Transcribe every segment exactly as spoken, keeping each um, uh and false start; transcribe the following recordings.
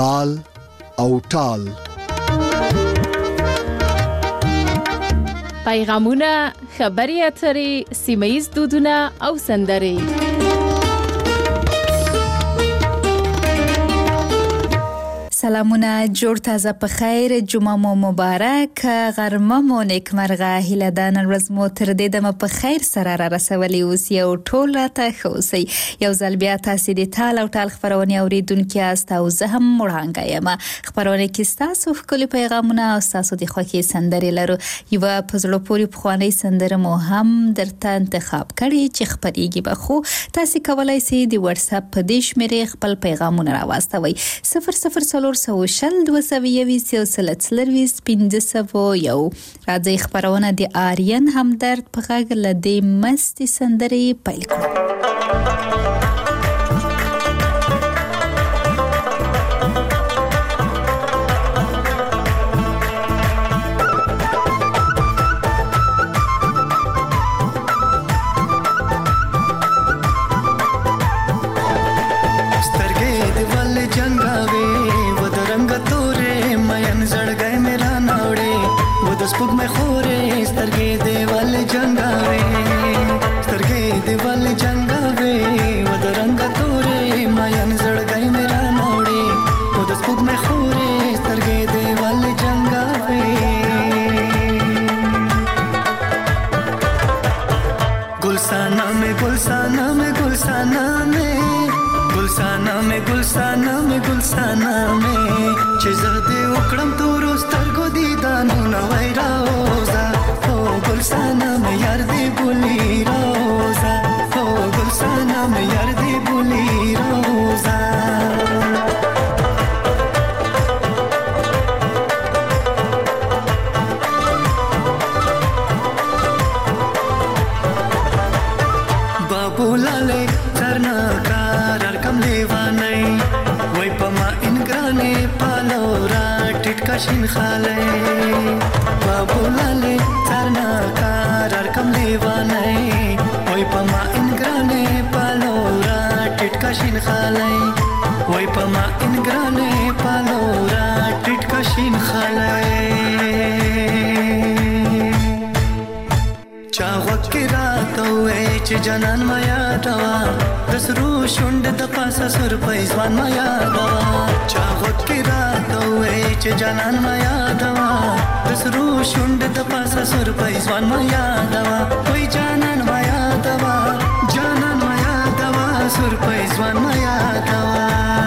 تال او ټال. پیغامونه، خبري اترې، سیمه‌ییز دودونه او سندرې. سلامونه، جوړ تازه په خیر، جمعه مو مبارک، غرمه مو نیکمرغه. هیله ده نن ورځ مو تر دې دمه په خیر سره را رسولي اوس یو ټول راته ښه اوسئ. یو ځل بیا تاسې د تال او ټال خپرونې اورېدونکي یاست او زه هم وړانګه یم. خپرونې کې ستاسو ښکلي پیغامونه او ستاسو د خوښې سندرې لرو. یوه په زړه پورې پخوانۍ سندره مو هم درته انتخاب کړې چې خپرېږي به، خو تاسې کولی سئ د وټساپ په دې شمېرې خپل پیغامونه راواستوئ. صفر صفر څلور سو شل دوه سوه یویشت یو سل څلرویشت پنځه سوه یو. راځئ خپرونه د آریان همدرد په غږ له دې مستې سندرې پیل کړو. स्पुक में खोरे स्तरगे देवाल जंगावे स्तरगे देवाल जंगावे वद रंग तोरे मायन जड़गाई मेरा नोड़े वद स्पुक में खोरे स्तरगे देवाल जंगावे. गुलसाना में गुलसाना में गुलसाना में गुलसाना में गुलसाना में गुलसाना में चेज़दे उकड़म तोरो स्तरगो दीदानो नवाई रोजा हो गुलसाना में यार दे बुली रोजा हो गुलसाना में यार दे बुली रोजा. बाबू लाले सरना कार कम लेवा नहीं वही पमा इनग्राने पालोरा टिटका शिन खाले बाबू लाले सरना कार कम लेवा नहीं वही पमा इनग्राने पालोरा टिटका शिन खाले वही पमा इनग्राने पालोरा टिटका शिन खाले. चावक की रात हुए च जनन माया दवा दसरू शुंड द पासा सुर पैसवान माया दवा चावक की रात हुए च जनन माया दवा दसरू शुंड द पासा सुर पैसवान माया दवा कोई जानन माया दवा जानन माया दवा सुर पैसवान माया दवा.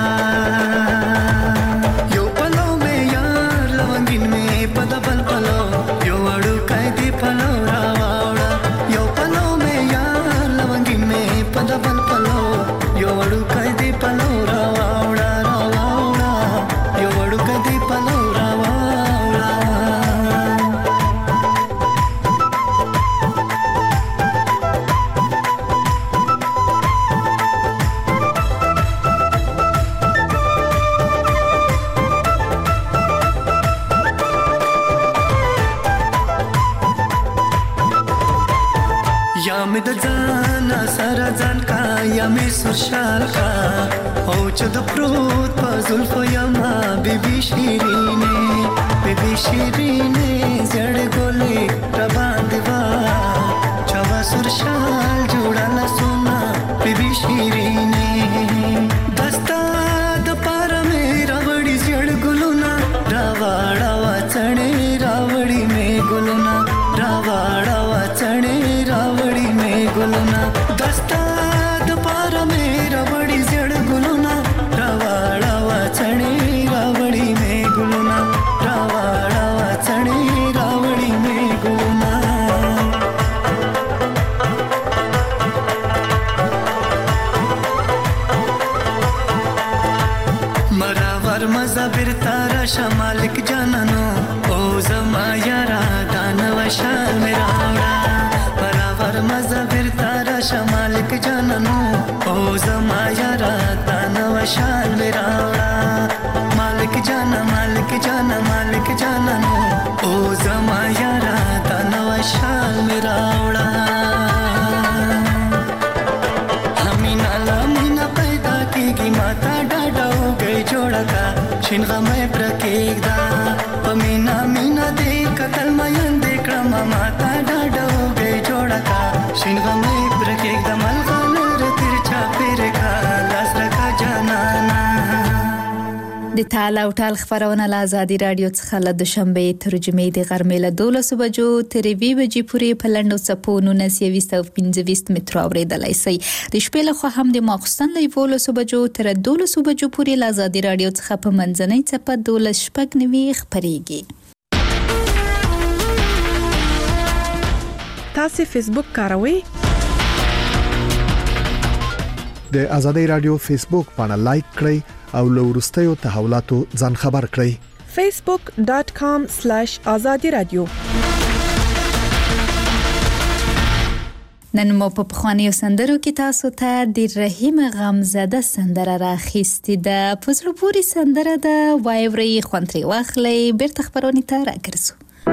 यो पलो में यार लवंगिन में पदबल पलो यो अड़ू कैदी पलो रावा पदबल पलो यो वडु कैदी पलो रावावड़ा रावावड़ा यो वडु कैदी पलो रावावड़ा. या में दजाना सारा जान का या में सुरशाल का हो चद प्रोत पजुल्फो यमा बेबी शीरीने बेबी शीरीने जड़ गोले रबान दिवा चवा सुरशाल जोड़ा ला सोना बेबी शीरीने दस्ता दपारा में रावड़ी जड़ गुलुना रावाड़ा वाचने रावड़ी में गुलुना रावाड़ा वाचने रावड़ी में गुलुना दस्ता दपारा में रावड़ी जड़ गुलुना रावाड़ा वाचने रावड़ी में गुलुना रावाड़ा वाचने रावड़ी में गुलुना. मरावर मजा बिरतारा शमालिक जाननो ओ जमा यारा दानव शाल मेरा मरावर मजा बिरतारा शमालिक जाननो ओ जमा यारा दानव शाल मेरा मालिक जाना मालिक जाना मालिक जाननो ओ जमा यारा दानव शाल मेरा हमी नाला मीना पैदा की माता डाडा हो गई जोड़ा का شین غمې پر کېږده په مینا مینا دې قتل مین دې کړم ماته ډاډه وګې جوړه کا شین غمې پر کېږده ملغلر ترچا پرې کا لاس رکا جانانا د تال او ټال خبرونه له ازادي رادیو څخه له دوشنبه تر جمعې د غرمې له دولسو بجو تر یوې بجې پورې په لنډو څپو نولس یویشت او پنځه ویشت مترو اورېدلی شئ. د شپې لخوا هم د ماخوستن له یولسو بجو تر دولسو بجو پورې له ازادي رادیو څخه په منځنۍ څپه دولس شپږ نوي خپرېږي. تاسو فیسبوک کاروئ؟ د ازادي رادیو فیسبوک باندې لایک کړئ او له وروستیو تحولاتو ځان خبر کړئ. facebook dot com slash azadi radio. نن مو په پخوانیو سندرو کې تاسو ته د رحیم غمزده سندره راخیستې ده. په زړه پورې سندره ده. واورئ، خوند ترې واخلئ، بیرته خپرونې ته راګرځو.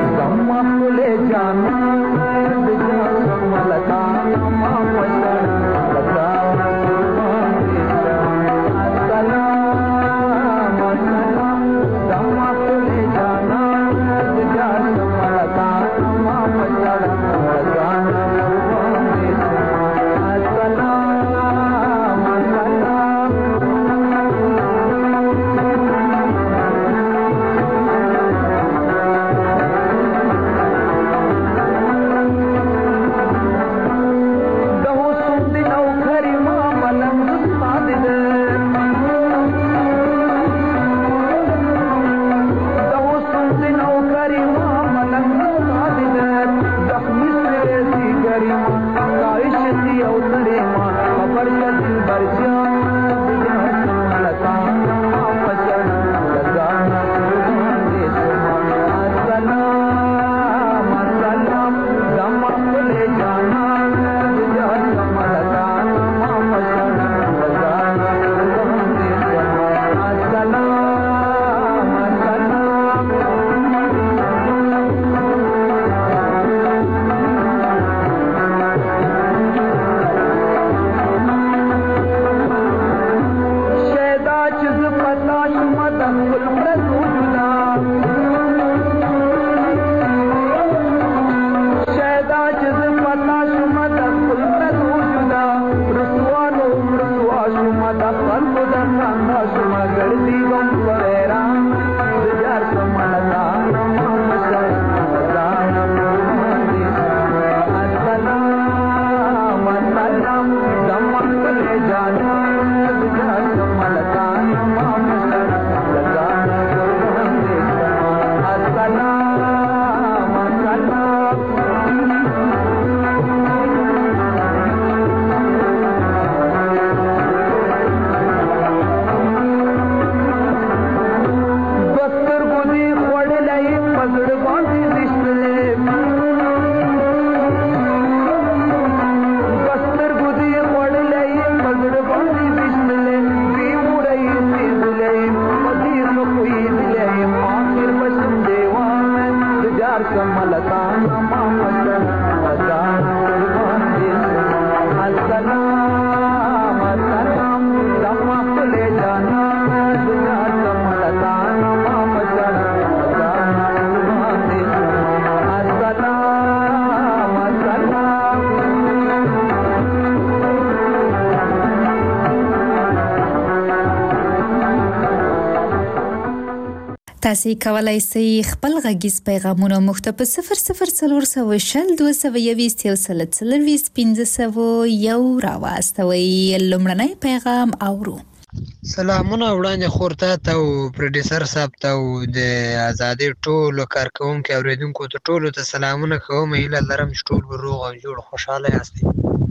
تاسو کولای شئ خپل غږیز پیغامونه موږ ته په صفر صفر څلور سوه شل دوه سوه یویشت یو سل څلرویشت پنځه سوه یو راواستوئ. لومړنی پیغام اورو. سلامونه وړاندې خورته ته او پروډوسر صاحب ته او د ازادي ټولو کارکوونکو اوریدونکو ته ټولو ته سلامونه کوم. هیله لرم چې ټول به روغ او جوړ خوشحاله یاستئ.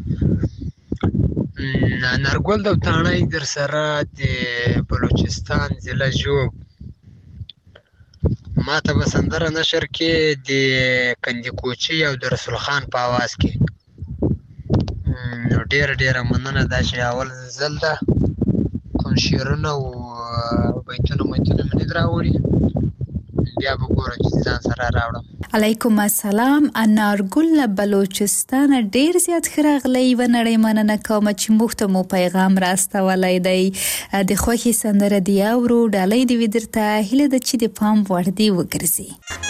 نارګل دوتاڼی در سره د بلوچستان ضلع ژوب. ما ته به سندره نشر کې د کندي کوچي او د رسول خان په آواز کې. ډېره ډېره مننه. دا چې اول ځل ده کوم شعرونه او بیتونه میتونه مې نه دي راوړي. بیا به ګوره چې ځان سره راوړم. علیکم السلام. انارګل بلوچستان ډیر زیات خراغلی و نړۍ مننه کوم چې موږ ته مو پیغام راستولی دی. د خوښي سندره دی اورو ډالۍ دی ودرته هیله ده چې د پام وړ دی وګرځي.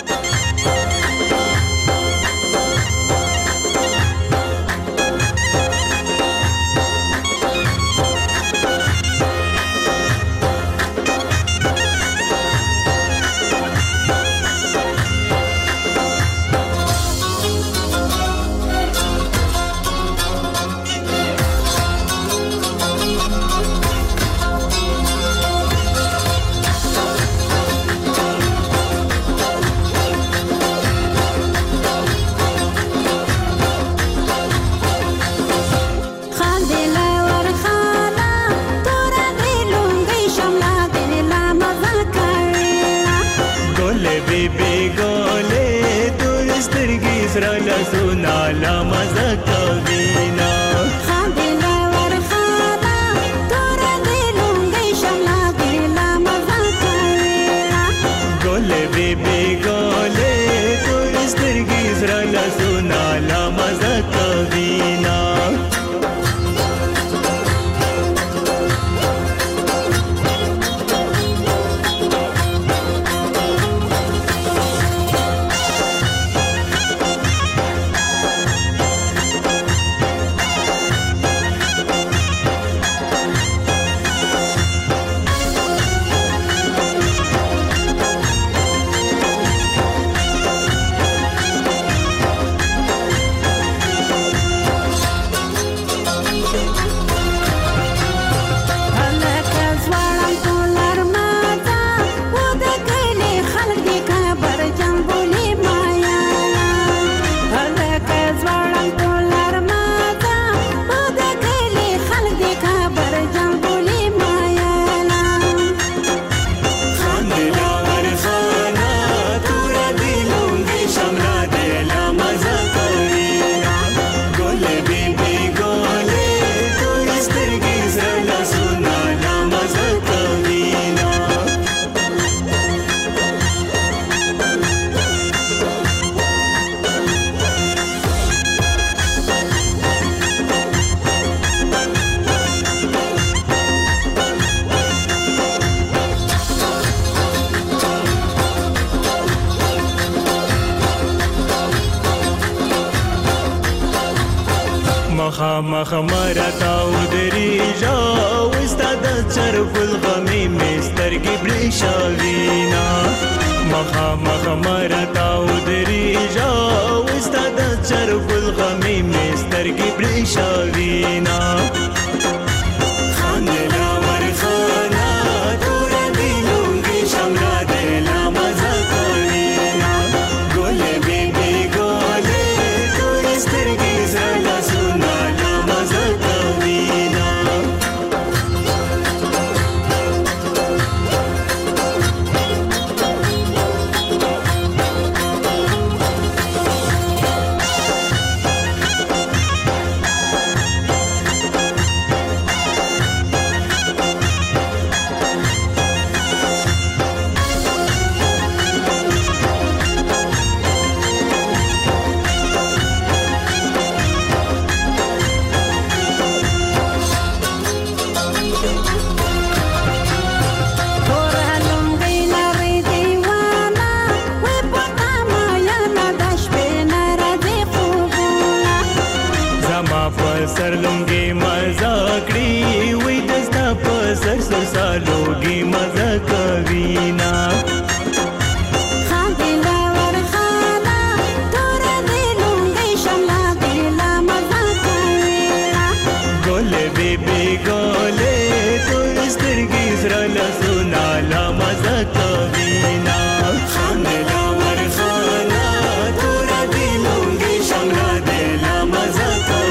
مخ مرتاو دریجا وستاد چرف الغمی مسترگی بریشاوینا مخ مخ مرتاو دریجا وستاد چرف الغمی مسترگی بریشاوینا خاندلا ورخانا دور دیلونگی شمرا دلا مزا کوینا گوله بی بی گوله دورسترگی زلا سونا سر لونګي مزه کړی وې دستا په سر سر سالوګي مزه کوي نا خاندلا ورخانا تور دې لونګي شملا دې لا مزه کوي ګولې بیبي ګولې تور سترګې سره لسونا لا مزه کوي نا خاندلا ورخانا تور دې لونګي شملا دې لا مزه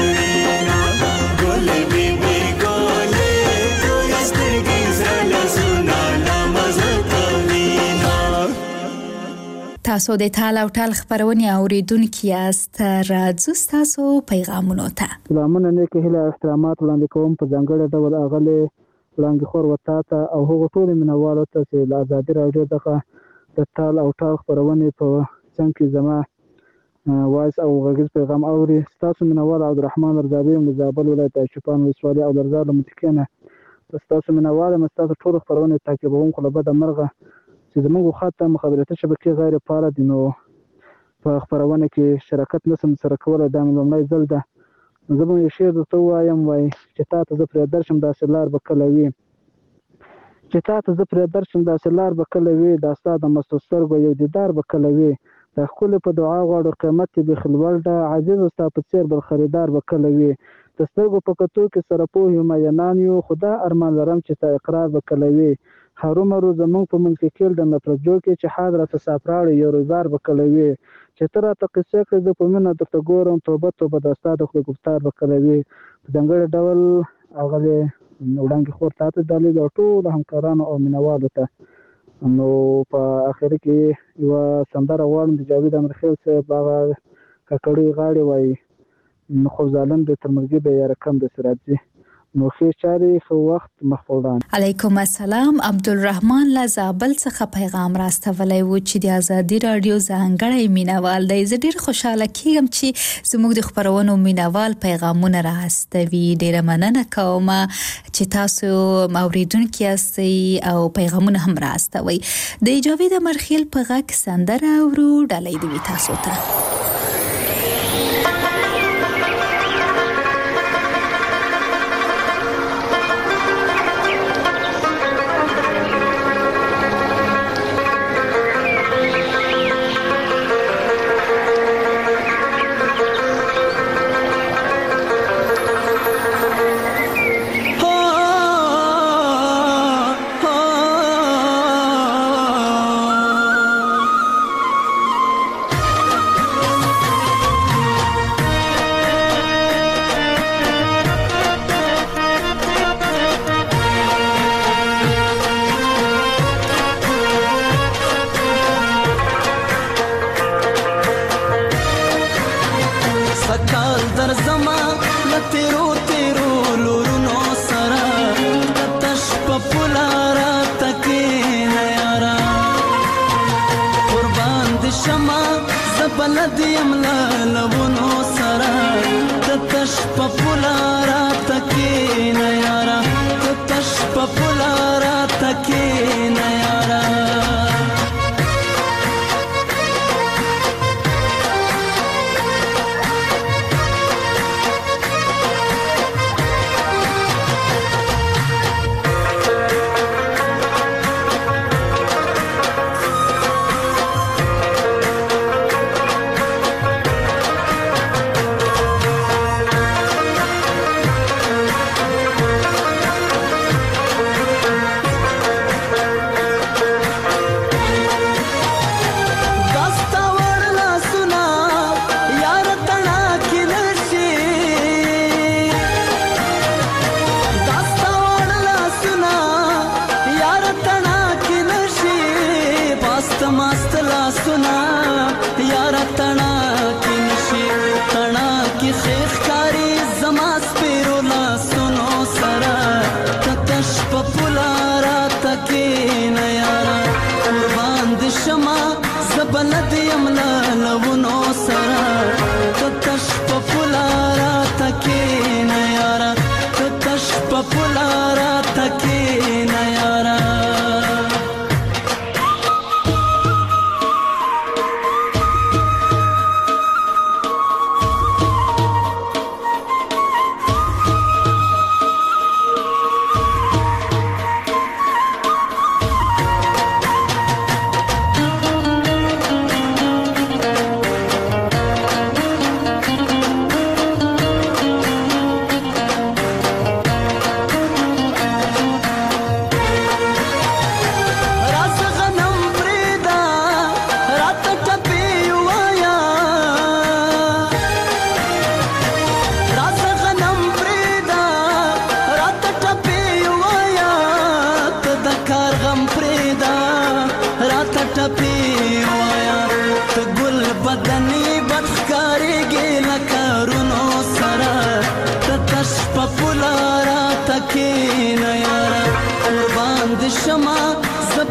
تاسو د ټال او ټال خبرونه اوریدونکو یاست. راځو تاسو پیغامونو ته. سلامونه نیکه هله استرامات وړاندې کوم په ځانګړي ډول اغله وړاندې خور وتا ته او هغه ټول منوالو ته چې د ازادي راډیو دغه د تال او ټال خپرونې په څنګ کې زما وایس او غږیز پیغام اوري. ستاسو مینوال عبدالرحمن رضابي یم له زابل ولایت چوپان ولسوالۍ او لرزار له متکې نه. ستاسو مینوال یم، ستاسو ټولو خپرونې تعقیبوم، خو له بده مرغه چې زموږ خاطر مخابراتي شبکې غیر فعاله دي نو په خپرونه کې شراکت نشم سره کولی. دا مې لومړی ځل ده. زه به یو شعر درته ووایم، وایي چې تا ته زه پرې درشم داسې لار به کله وي، چې تا ته زه پرې درشم داسې لار به کله وي، دا ستا د مستو سترګو یو دیدار به کله وي، دا ښکلې په دعا غواړو قیمت یې بیخي لوړ ده، عزیزو ستا په څېر بل خریدار به کله وي، د سترګو په کتو کې سره پوه یو مینان یو، خو دا ارمان لرم چې ستا اقرار به کله وي، هرومرو زموږ په منځ کې کیل د نفرت جوړ کې چې حاد راته ساپراړې یو روزګار به کله وي، چې ته راته قصې کړې زه په مینه درته ګورم، توبه توبه دا ستا د خولې ګفتار به کله وي. په ځانګړي ډول هغه وړاندې خور ته ته ډالۍ او ټولو همکارانو او مینوالو ته. نو په اخر کې یوه سندره غواړم د جاوید امرخیل صاحب، هغه ککړې غاړې وایي خو ظالم دی تر مرګي به یاره کم د سراجي. نو ښې چارې ښه وخت مخفوضان. علیکم السلام. عبدالرحمن له زابل څخه پیغام راستولی و چې د ازادي راډیو ځانګړی مینوال دی. زه ډېر خوشحاله کېږم چې زموږ د خپرونو مینوال پیغامونه راستوي. ډېره مننه کوم چې تاسو اوریدونکي یاستئ او پیغامونه هم راستوئ. د جاوید امرخیل په غږ سندره اورو، ډالۍ دوي تاسو ته.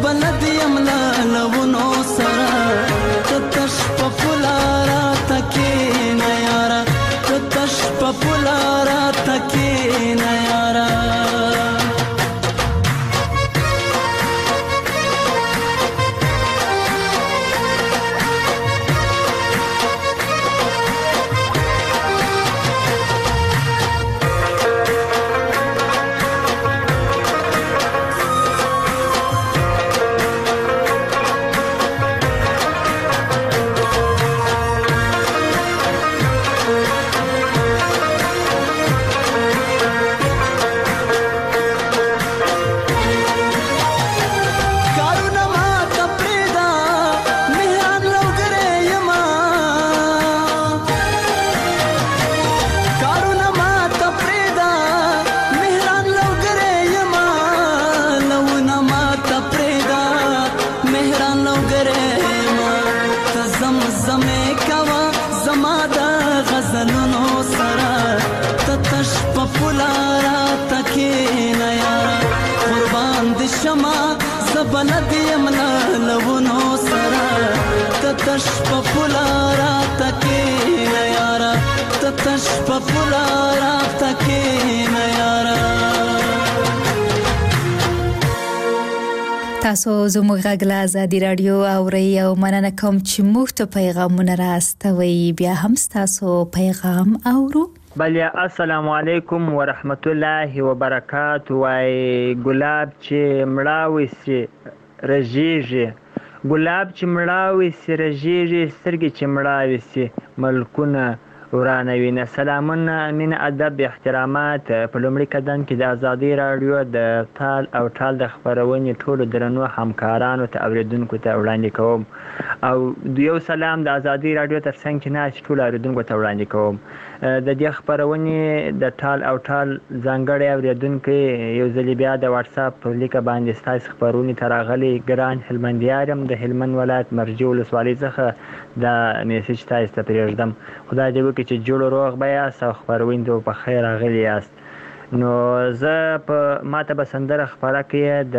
زبلد يملا لونو سرا تتش پپولارا تکینا یارا تتش پپولارا تکینا یارا زبلد يملا لونو سرا تتش پپولارا تکینا یارا تتش پپولارا تکینا یارا تاسو زموږ غږ له آزادي رادیو اورئ او مننه کوم چې موږ ته پیغامونه راستوئ. بیا هم ستاسو پیغام اورو. بله السلام علیکم ورحمت الله وبرکاته. وای ګلاب چې مړاوي سي رژیږي ګلاب چې مړاوي سي رژیږي سترګې چې مړاوي سي ملکونه ورانوي. نه سلامونه مینه ادب احترامات په لومړي قدم کې د آزادي رادیو د تال او ټال د خپرونې ټولو درنو همکارانو ته اوریدونکو ته وړاندې کوم او یو سلام د آزادي رادیو تر څنګ کې ناست ټولو اوریدونکو ته وړاندې کوم. د دې خپرونې د ټال او ټال ځانګړی اوریدونکی یو ځلې بیا د واتساپ په لیکه باندې ستاسو خپرونې ته راغلی ګران هلمندیار یم د هلمند ولایت مرجې ولسوالۍ څخه دا میسج تاسو ته پرېږدم. خدای دې وکړي چې جوړ روغ به یاست او خپرونې ته په خیر راغلي یاست. نو زه په ماته به سندره خپره کړې د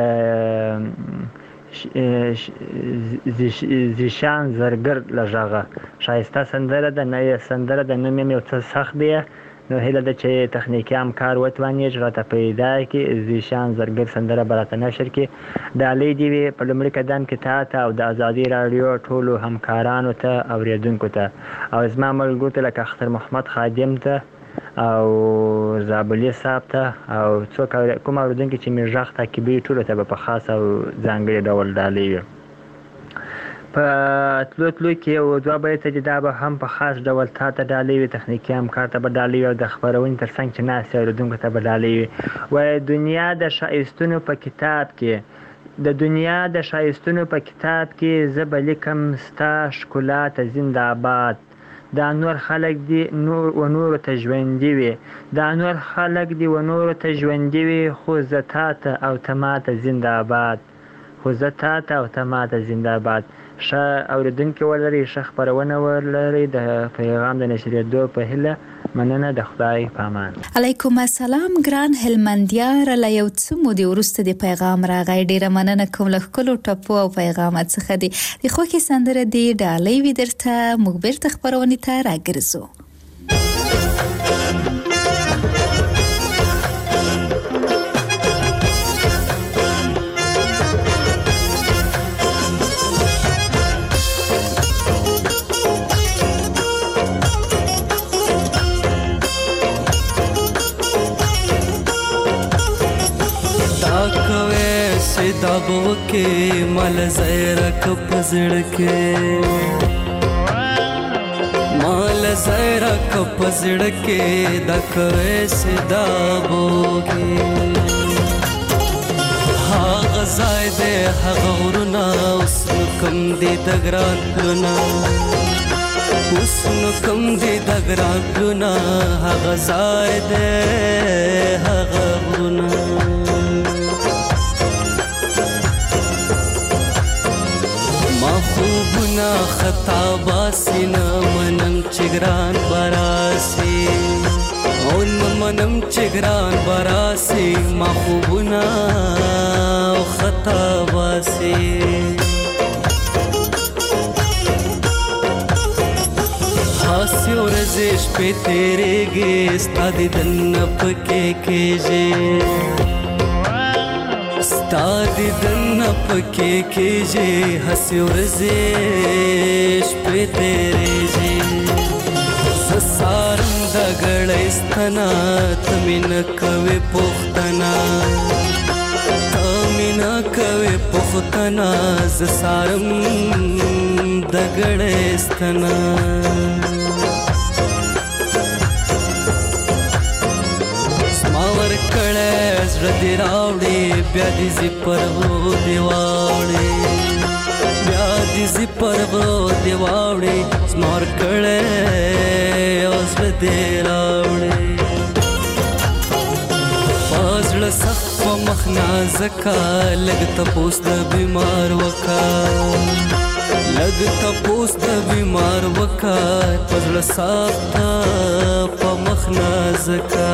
زیشان زرګر له غږه ښایسته سندره ده. نه یې سندره د نوم یې یو څه سخت دی نو هیله ده چې تخنیکي همکار وتوانېږي راته پیدا کړي زیشان زرګر سندره به راته نشر کړي. ډالۍ دې وي په لومړي قدم کې تا ته او د آزادي راډیو ټولو همکارانو ته اوریدونکو ته او زما ملګرو ته لکه اختر محمد خادم ته او زابلي صاحب ته او څوک کوم اوریدونکي چې مې غږ تعقیبوي ټولو ته به په خاص او ځانګړي ډول ډالۍ وي. په تلو تلو کې یو دوه بیته دي دا به هم په خاص ډول تا ته ډالۍ وي تخنیکي همکار ته به ډالۍ وي او د خپرونې تر څنګ چې ناست اوریدونکو ته به ډالۍ وي. وایي دنیا د ښایستونو په کتاب کې د دنیا د ښایستونو په کتاب کې زه به لیکم ستا ښکلا ته زنده‌باد. دا نور خلق دی نور و نور ته ژوندي وي دا نور خلق دی و نور ته ژوندي وي خو زه تا ته او ته ما ته زنده‌باد خو زه تا ته او ته ما ته زنده‌باد. ښه اورېدونکي ولرئ ښه خپرونه ولرئ د پیغام د نشرېدو په هیله مننه د خدای په امان. علیکم السلام ګران هلمندیار له یو څه مودې وروسته د پیغام راغی ډیره مننه کوم له ښکلو ټپو او پیغامات څخه دی د خوښې سندره دی ډالۍ وي درته موږ بیرته خپرونې ته راګرځو. دابو کې مل زیرک پزړ کې مل زیرک پزړ کې د کوي سدابو کې ها غزای دې هغه ورنا اوس کوم دې دګران کړنا اوس کوم دې دګران کړنا هغه زای دې هغه ورنا خوبنا خطا باسینا منم چگران براسی اون منم چگران براسی ما خوبنا خطا باسی ورځې شپې تیریږي ستا دیدن پکې کېږي ستا دیدن پکې کېږي هسې ورځې شپې تیریږي زه سارم د ګړۍ ستنه ته مې نه کوې پوښتنه ته مې نه کوې پوښتنه زه سارم د ګړۍ ستنه زما ورکړی زړه دې راوړې بیا دې زی پر غرو دې واوړې بیا دې زی پر غرو دې واوړې زما ورکړی او زړه دې راوړې په زړه سخت په مخ نازکه لږ تپوس د بیمار وکه لږ تپوس د بیمار وکه په زړه سخت په مخ نازکه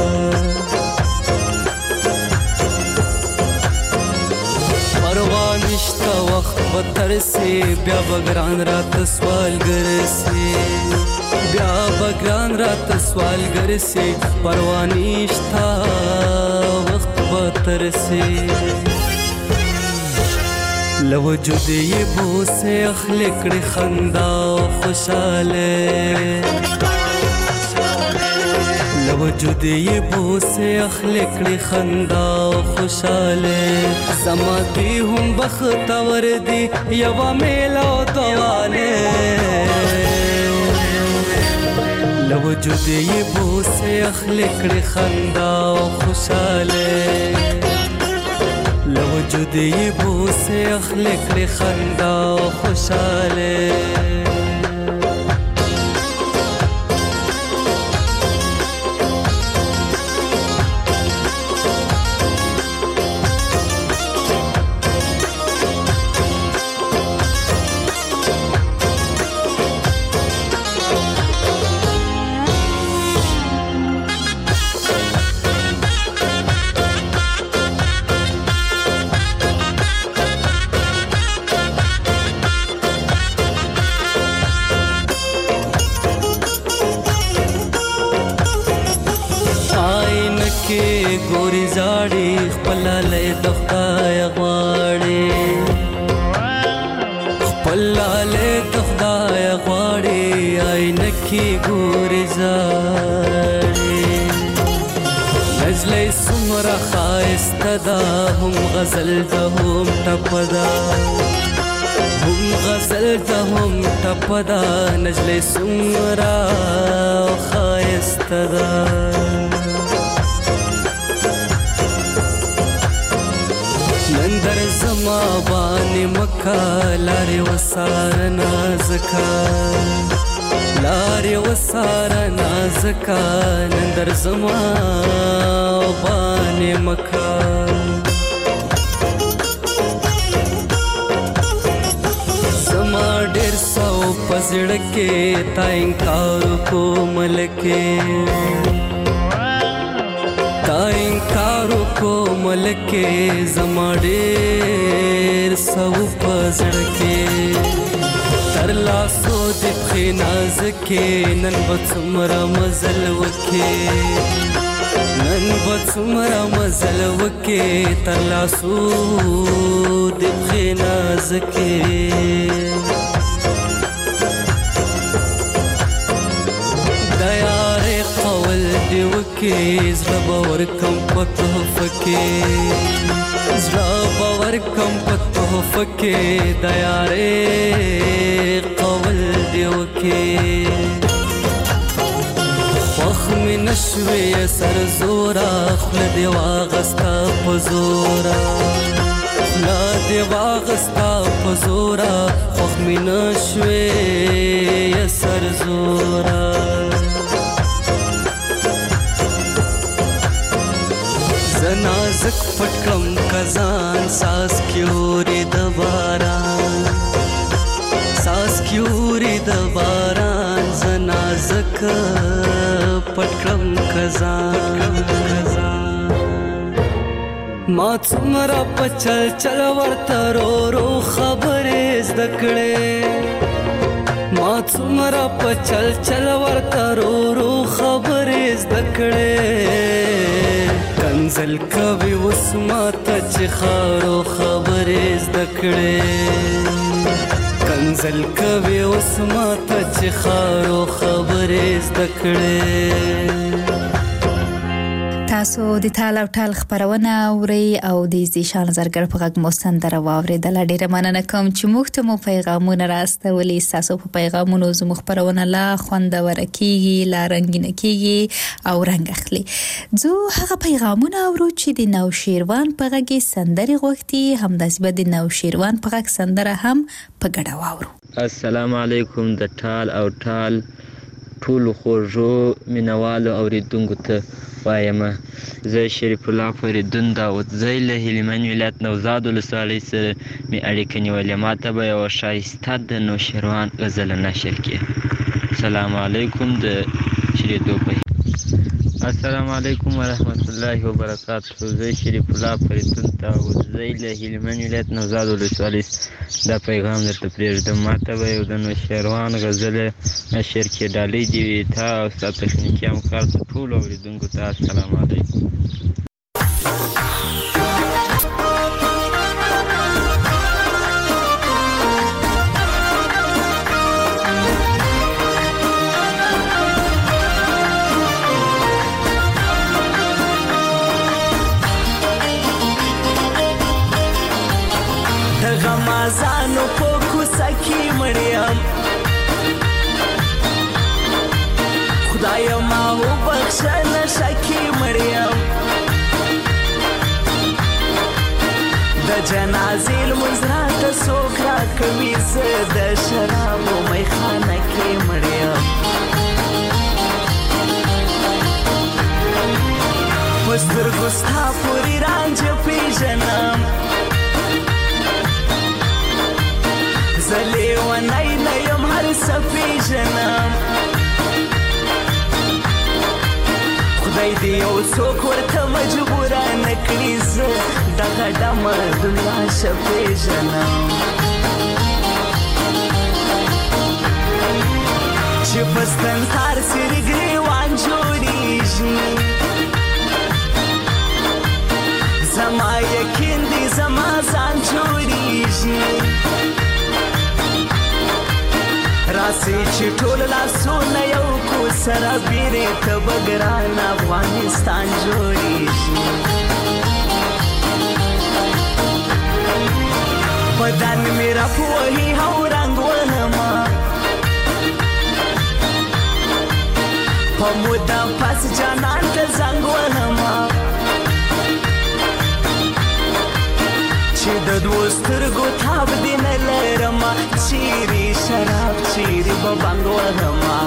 پروا نشته وخت به ترسي بیا به ګران راته سوالګر سي بیا به ګران راته سوالګر سي پروا نشته وخت به ترسي له وجود یې بوسې اخلي کړې خندا او خوشحاله له وجود یې بوسې اخلي کړې خندا او خوشحاله زما دې هم بختور دي یوه میله او دواله له وجود یې بوسې اخلي کړې خندا او خوشحاله له وجود یې بوسې اخلي کړې خندا او خوشحاله ګوري زاړي خپل له د خدای غواړي خپل له د خدای غواړي عینکې ګوري زاړي نجلۍ څومره ښایسته ده هم غزل ده هم ټپه ده هم غزل ده هم ټپه ده نجلۍ څومره ښایسته ده نندر زما باندې مکه لارې وساره نازکه لارې وساره نازکه نندر زما باندې مکه زما ډېر سو په زړه کې تا انکار کو ملکې تا انکار کو ملکې زما ډېر سو په زړه کې تر لاسو دې پښې نازکې نن به څومره مزل وکې نن به څومره مزل وکې تر لاسو دې پښې نازکې دی وکې زړه به ورکم په تحفه کې زړه به ورکم په تحفه کې د یارې قول دی وکې خوښ مې نه شوې سر زوره خوله دې واغسته په زوره خوله دې واغسته په زوره خوښ مې نه شوې سر زوره نازک پټکم کزان ساس کیوري د باران ساس کیوري د باران ز نازک پټکم کزان ما څومره پچل چل ورته رو رو خبرې زده کړې ما څومره په چل چل ورته رو رو خبرې زده کړې کنځل کوي اوس ماته چې خارو خبرې زده کړې کنځل کوي اوس ماته چې خارو خبرې زده کړې تاسو د تال او ټال خبرونه اوري او د زیشان زرګر په غږ مو سندره واوریدله. ډیره مننه کوم چې موږ ته مو پیغامونه راستولي. تاسو په پیغامونو زموږ خبرونه لا خوندوره کیږي، لا رنګینه کیږي او رنګ اخلي. زه هغه پیغامونه اورو چې د نوشیروان په غږ سندري غوښتي، همداسې به د نوشیروان په غږ سندره هم په ګډه واورو. السلام علیکم د ټال او ټال ټولو خوږو مینوالو اوریدونکو ته وایم. زه شریف الله فریدون داودزی له هلمند ولایت نوزاد ولسوالۍ سره مې اړیکه نیولې. ماته به یوه ښایسته د نوشیروان غزله نشر کړي. السلام علیکم د شریدو په السلام علیکم ورحمت الله وبرکاته. زه شریف الله فریدون داودزی له هلمند ولایت نوزاد ولسوالۍ دا پیغام درته پرېږدم. ماته به یو د نوشیروان غزله نشر کړي. ډالۍ دې وي تا او ستا تخنیکي همکار ته ټولو اورېدونکو ته السلام علیکم. غمازانو په کوڅه کې مړیم خدایا ما وبخښه نشه کې مړیم د جنازې لمونځ راته څوک راکوي زه د شرابو میخانه کې مړیم په سترګو ستا پورې رانجه پېژنم زه لیونی نه یم هر څه پېژنم خدای دې یو څوک ورته مجبوره نه کړي زه دغه ډمه دنیا ښه پېژنم چې په ستنتار سرې ګریوان جوړېږي زما یقین دی زما ځان جوړېږي راسي چې ټول لاسونه یو کو سره بیرې ته به ګران افغانستان جوړېږي بدن مې راپوهي او رنګ وهمه په موده پس جانان ته زنګ وهمه چې د دوو سترګو تاب دې نه لرمه چیرې شراب چیرې به بنګ وهمه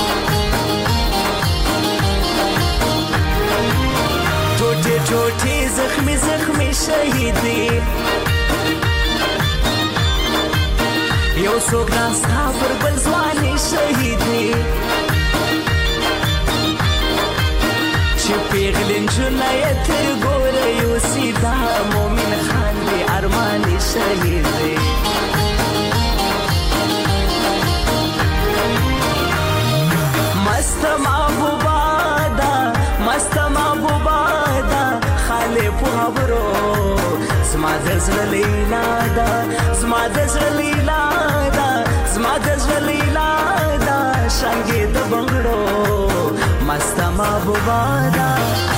ټوټې ټوټې زخمې زخمې شهیدې یو څوک ناستا پر بل ځوانې شهیدې چې پیغلې نجونه یې تر ګوره یوسي دا مومن خان دې ارمانې شهیدې مست محبوبه ده مست محبوبه ده خالې په خبرو زما د زړه لیلا ده زما د زړه لیلا ده زما د زړه لیلا ده شانګې د بنګړو مست محبوبه ده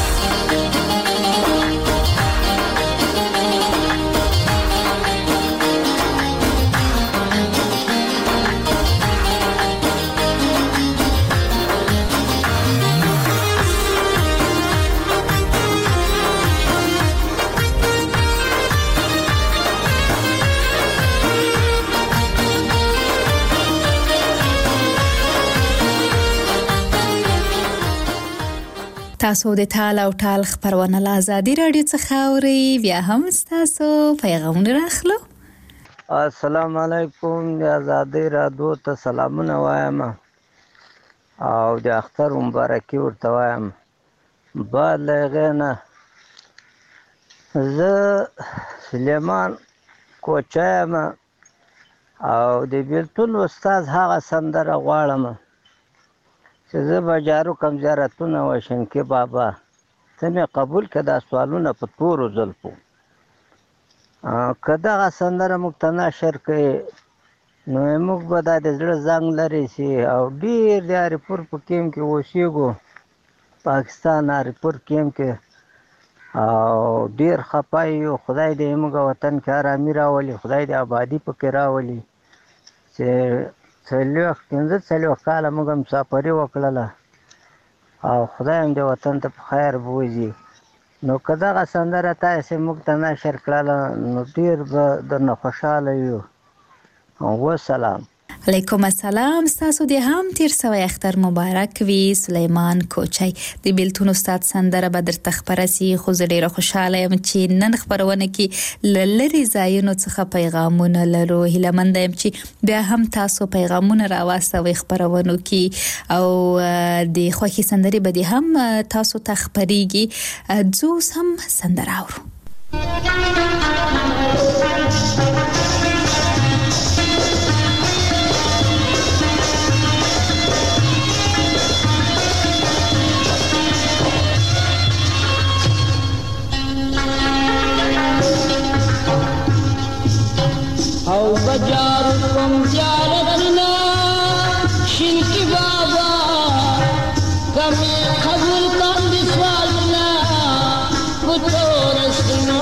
تاسو د تال او ټال خبرونه له ازادي رادیو څخه اورئ. بیا هم تاسو پیغامونه راخلو. السلام علیکم د ازادي رادیو ته سلامونه وایم او د اختر مبارکي ورته وایم. بعد له هغې نه زه سلیمان کوچه یم او د بیلتون استاد هغه سندره غواړم چې زه به جارو کم زیارتونه و شنکي بابا ته مې قبول که دا سوالونه په تورو زلفو. که دغه سندره موږ ته نشر کړي نو موږ به دا د زړه زنګ لرې شي او ډېر د هریپور په کیم کې اوسېږو، پاکستان هریپور کیم کې، او ډېر خفه یو. خدای دې موږ وطن کې ارامي راولي، خدای دې آبادي پکې راولي چې څلوېښت پنځه څلوېښت کاله موږ مسافري وکړله او خدای هم دې وطن ته په خیر بوځي. نو که دغه سندره تاسې موږ ته نشر کړله نو ډېر به درنه خوشحاله یو. وسلام. علیکم السلام. ستاسو د هم تیر سوی اختر مبارک وي. سلیمان کوچی د بیلتون استاد سندره به درته خپره سي، خو زه ډېره خوشحاله یم چې نن خپرونه کې له لرې ځایونو څخه پیغامونه لرو. هیله منده یم چې بیا هم تاسو پیغامونه راواستوئ خپرونو کې او د خوښې سندرې به دې هم تاسو ته خپرېږي. ځو اوس هم سندره اورو. او بجارو کم زیارتنا شنکی بابا کمی قبول کن دی سوالنا کتو رسنا.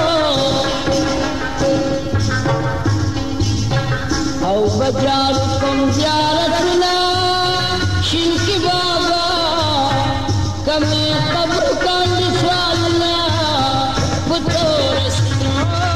او بجارو کم زیارتنا شنکی بابا کمی قبول کن دی سوالنا کتو رسنا.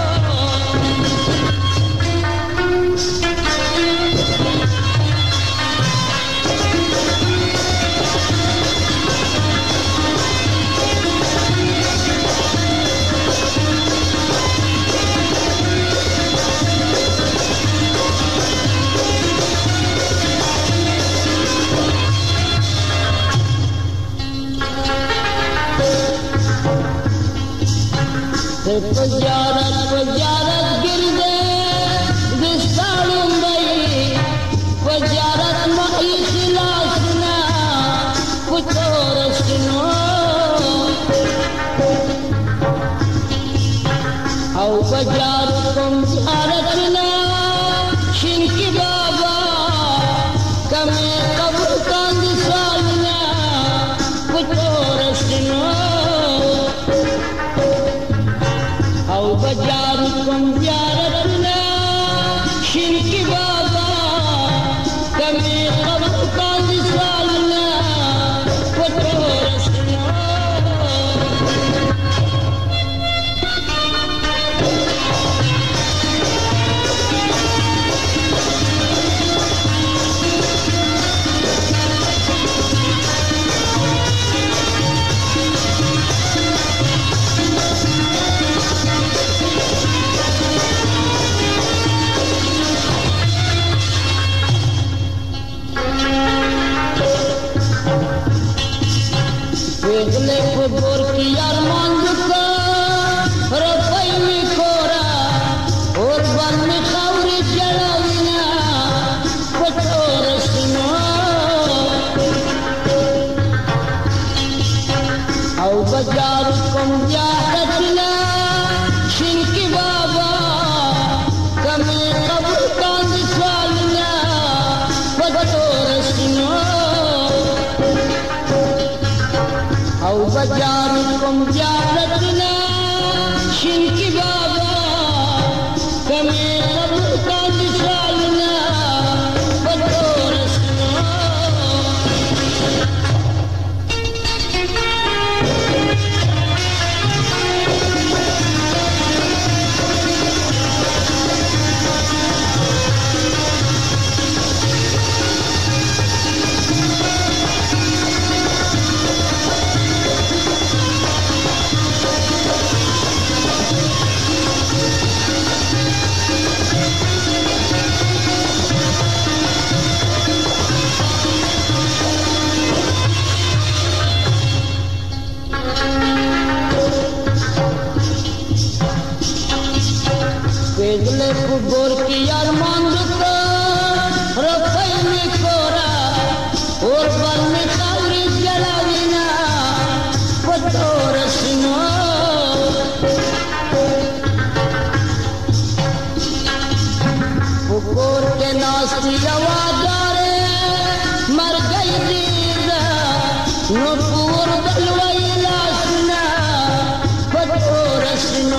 Pajarat pajarat girde distalum bai pajarat ma ikhlasna putorasno. Au pajarat kum ziyaratna shinki baba kame qabr kan distalna putorasno. او بجارو کم زیارتنا شنکی بابا کمی قبر کاندی سالنا پتورسنا. Vegle kubur ki arman duka rapai mi kora aur ban mi khawri jalawina patorasna. Au bajar kum jahatna shinki baba kami qabr kan salna patorasna. او بجارو کم زیارتنا شنکی بابا کمی قبر کا دسالنا پتورسنا. Vegle kubur ki arman ناست یواداره مرګي دې دا نو پور بلوي لاسنا پټورسنو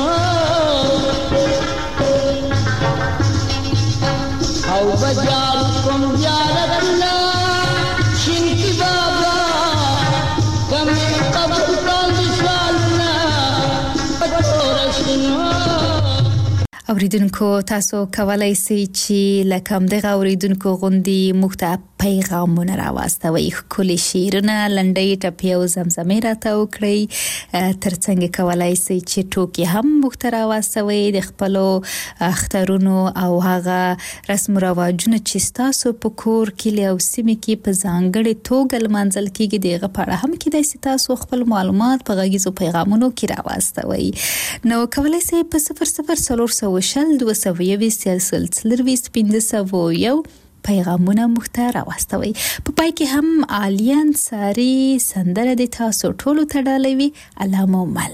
او بجار کوم یارتنا شینکی بابا کم قبر باندې سالنا پټورسنو. اوریدونکو تاسو کولای شئ چې لکه همدغه اوریدونکو غوندي موږ ته پیغامونه راواستوئ، ښکلي شعرونه، لنډۍ ټپې او زمزمې راته وکړئ. ترڅنګ کولای شئ چې ټوکې هم موږ ته راواستوئ، د خپلو اخترونو او هغه رسم و رواجونه چې ستاسو په کور کلي او سیمې کې په ځانګړې توګه لمانځل کیږي د هغه په اړه هم کیدای شي تاسو خپل معلومات په غږیزو پیغامونو کې راواستوئ. نو کولای شئ په صفر صفر څلور سوه شل دوه سوه یوویشت یو سل څلرویشت پنځه سوه یو پیغامونه موږ ته راواستوئ. په پای کې هم عالیه انصاري سندره د تاسو ټولو ته ډالوي، علامه مل.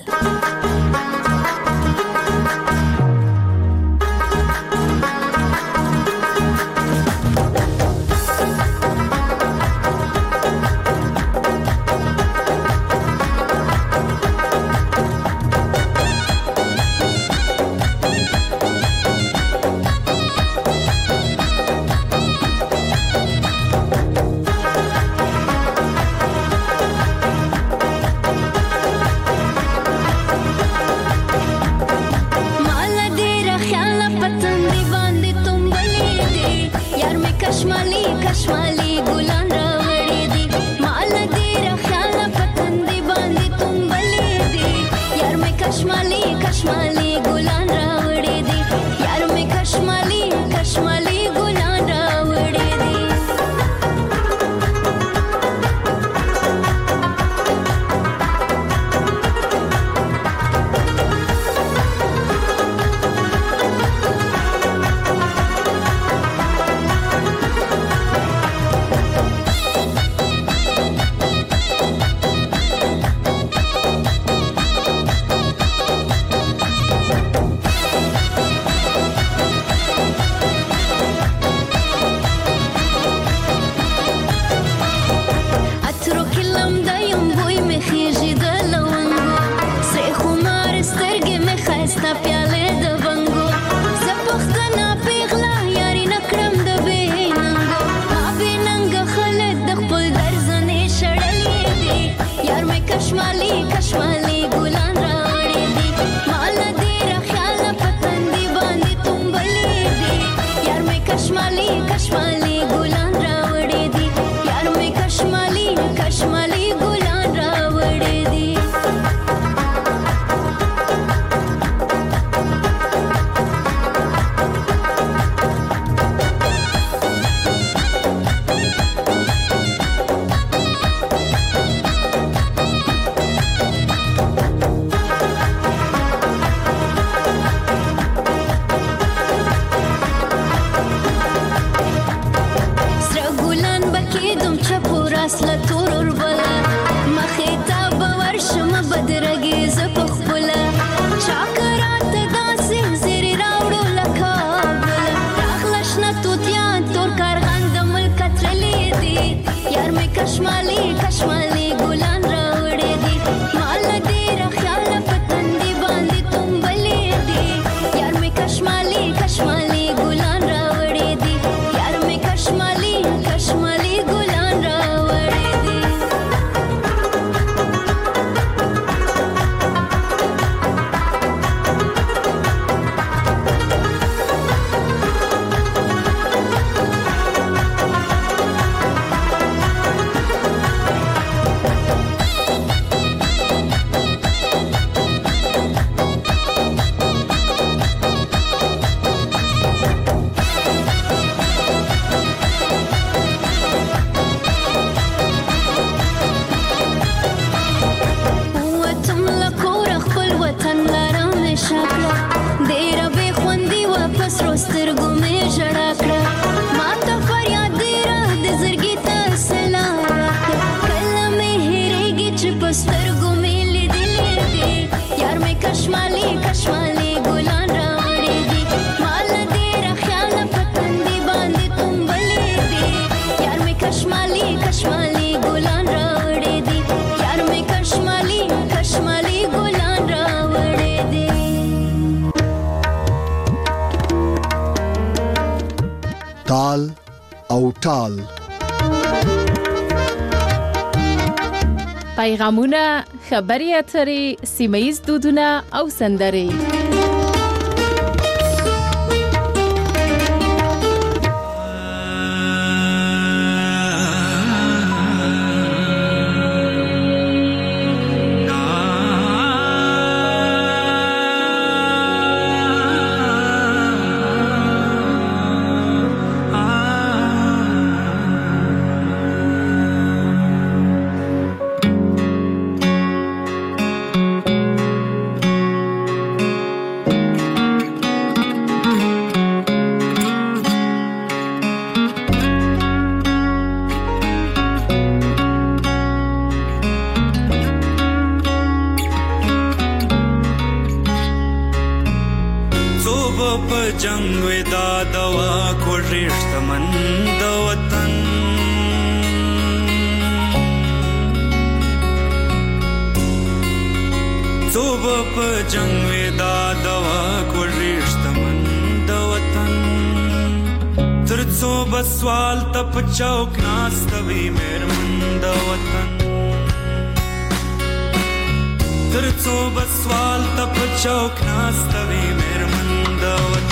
او ټال. پیغامونه، خبري اترې، سیمه‌ییز دودونه او سندرې. جنگ ودا دوا کو رشتہ مند وطن صوب په جنگ ودا دوا کو رشتہ مند وطن تر صوب سوال تپ چوک ناستوي مېر مند وطن تر صوب سوال تپ چوک ناستوي مېر مند وطن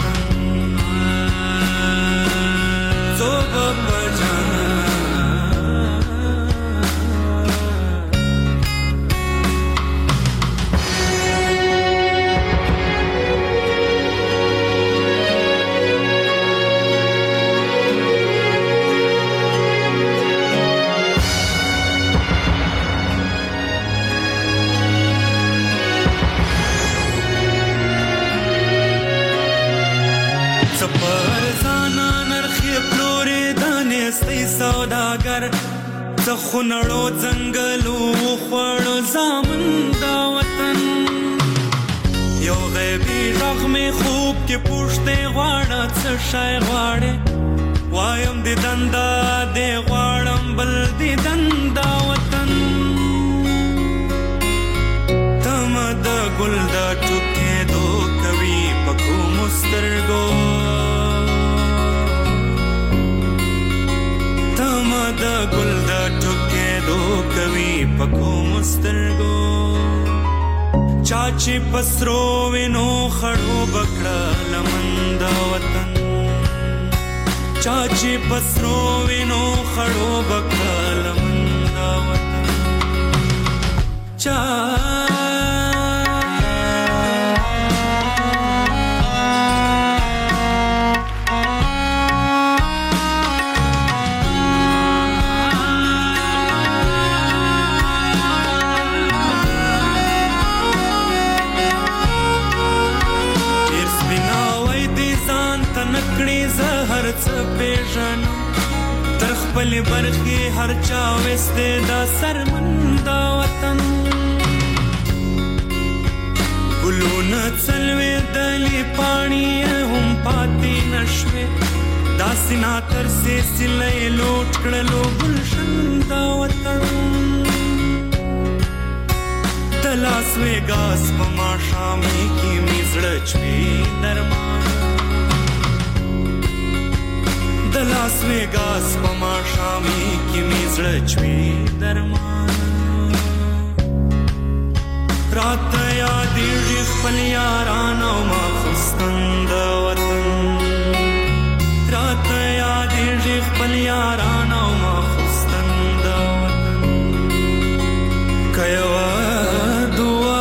سوداگر زخونړو ځنګلو خوړو زامن دا وطن یو غیبی رغم خوب کې پوښتې غواړه څه شای غواړې وایم د دندا د غواړم بل د دندا وطن تم د ګل د ټوکې دو کوي پکو مسترګو دا گل دا ټوکې دو کوي پکو مسترګو چاچی پسرو وینو خړو بکړه لمن دا وطن چاچی پسرو وینو خړو بکړه لمن دا وطن چا تر خپل برخي هر چا وسته دا سرمندا وطن ګلونه څلوي دلی پانی هم پاتې نشوي دا سینا تر سه سلې لوټ کړلو ګلشن دا وطن د لاس وګاس په ما شامي کې میزړه چوي درمان د لاس وګاس په ما شامي کې میزړه چوي درمان رات یادېږي خپل یاران او ما خستن د وطن رات یادېږي خپل یاران او ما خستن د وطن که یوه دعا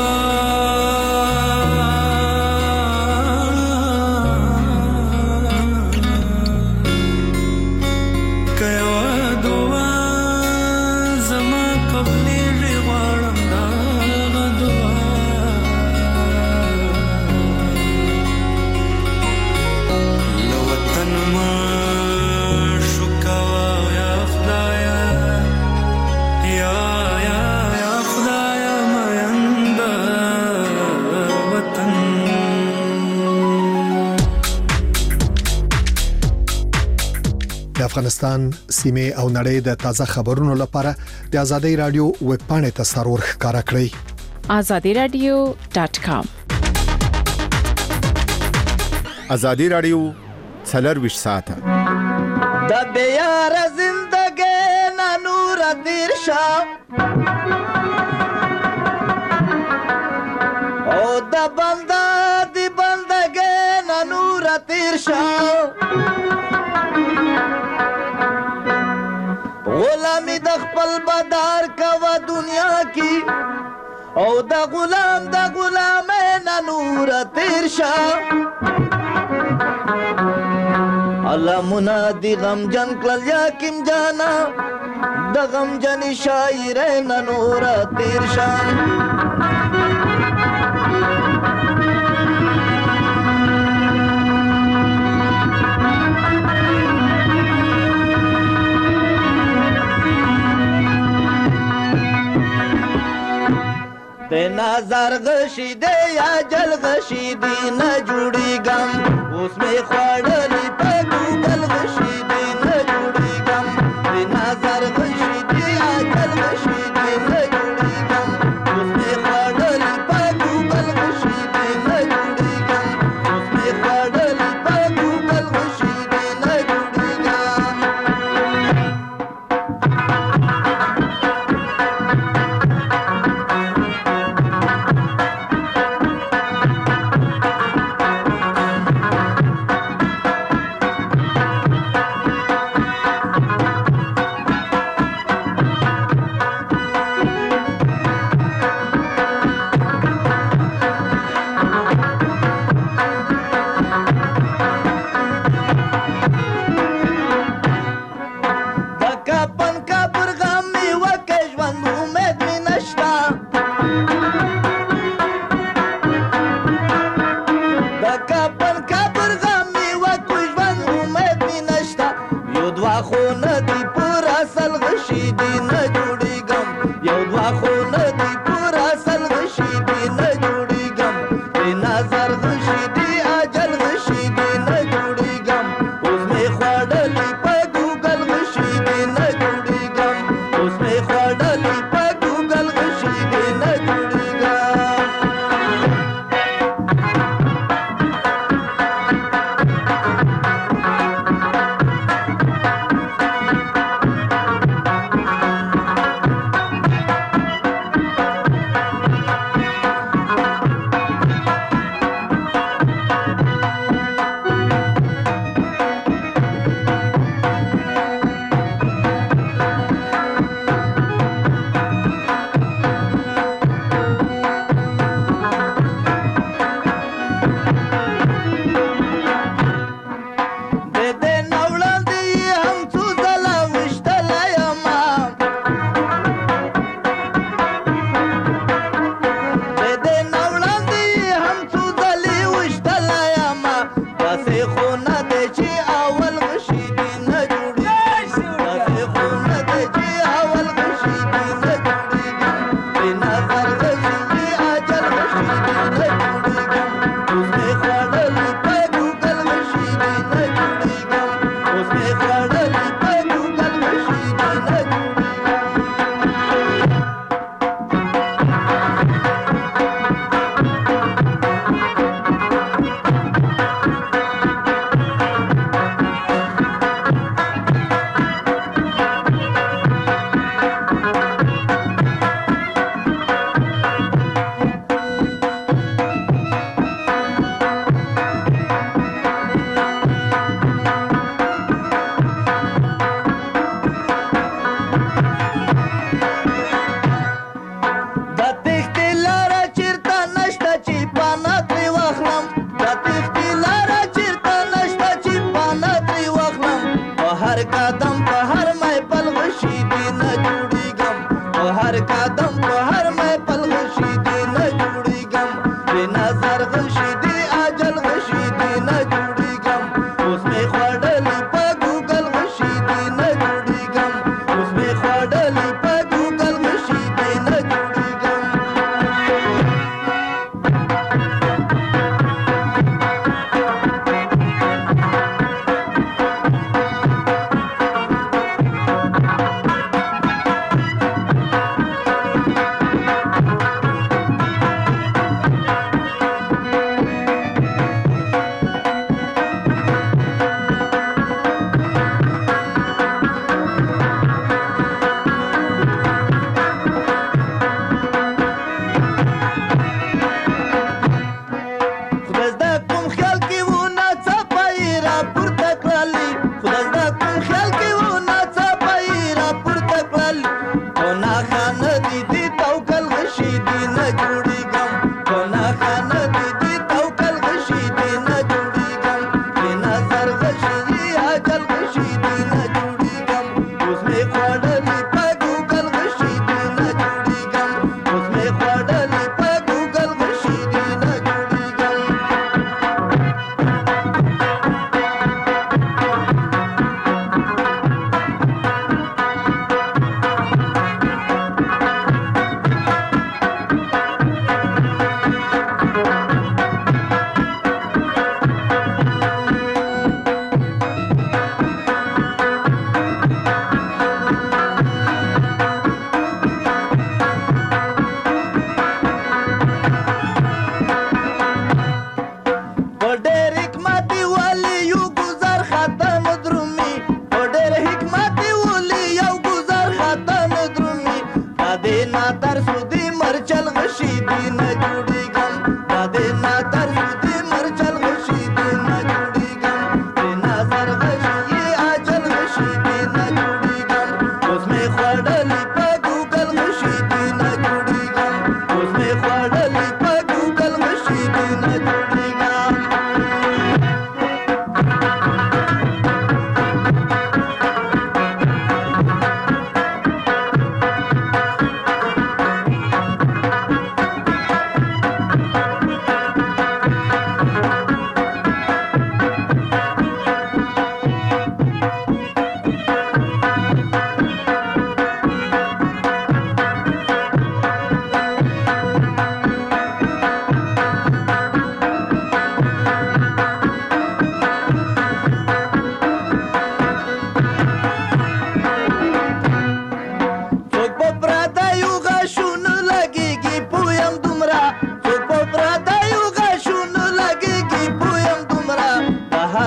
افغانستان سیمه او نړۍ د تازه خبرونو لپاره د آزادۍ رادیو ویب پاڼې ته سرور ښکارا کړئ آزادی رادیو ډاٹ کام. آزادی رادیو څلور ویشت ساعته د بیار زندگی نه نور تیر شا او د بنده دی بندگی نه نور تیر شا غلامی د خپل بدار کوا دنیا کی او د غلام د غلام نه نور تیر شا الله منادي غم جن کل یا کیم جانا د غم جن شاعر نه نور تیر شا ते नजर गशी दे या जल गशी दी न जुड़ी गम उसमें खड़ली पे गूगल गशी दी न जुड़ी गम ते नजर गशी दे या जल गशी दी न जुड़ी गम उसमें खड़ली पे गूगल गशी दी न जुड़ी गम उसमें खड़ली पे गूगल गशी दी न जुड़ी गम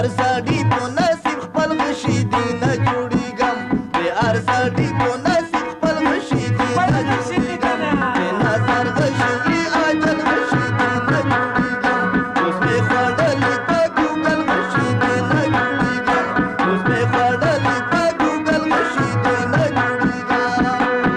ارزړی په نصیب خپل غشي دی نه جوړیږم د ارزړی په نصیب خپل غشي دی نه جوړیږم د نظر غشي اجل غشي دی نه جوړیږم اوس مې خوړلې په ګوګل غشي دی نه جوړیږم اوس مې خوړلې په ګوګل غشي دی نه جوړیږم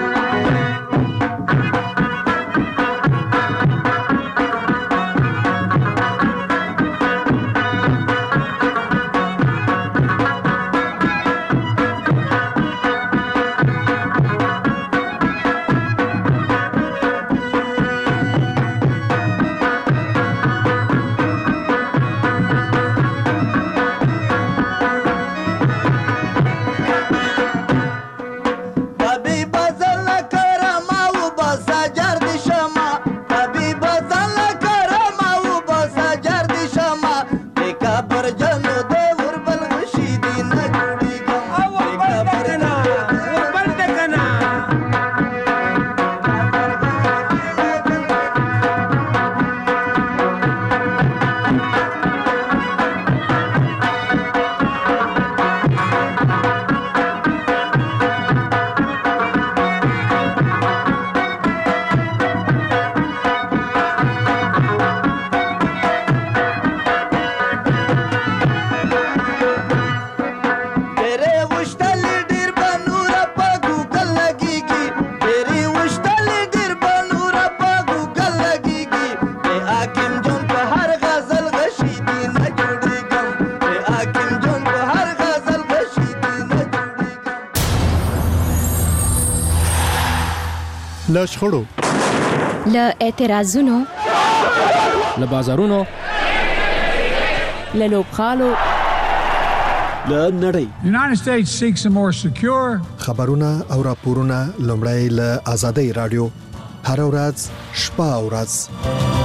له شخړو، له اعتراضونو، له بازارونو، له لوبغالو، له نړۍ. The United States seeks a more secure. خبرونه او راپورونه لومړی له آزادۍ رادیو هر ورځ شپه او ورځ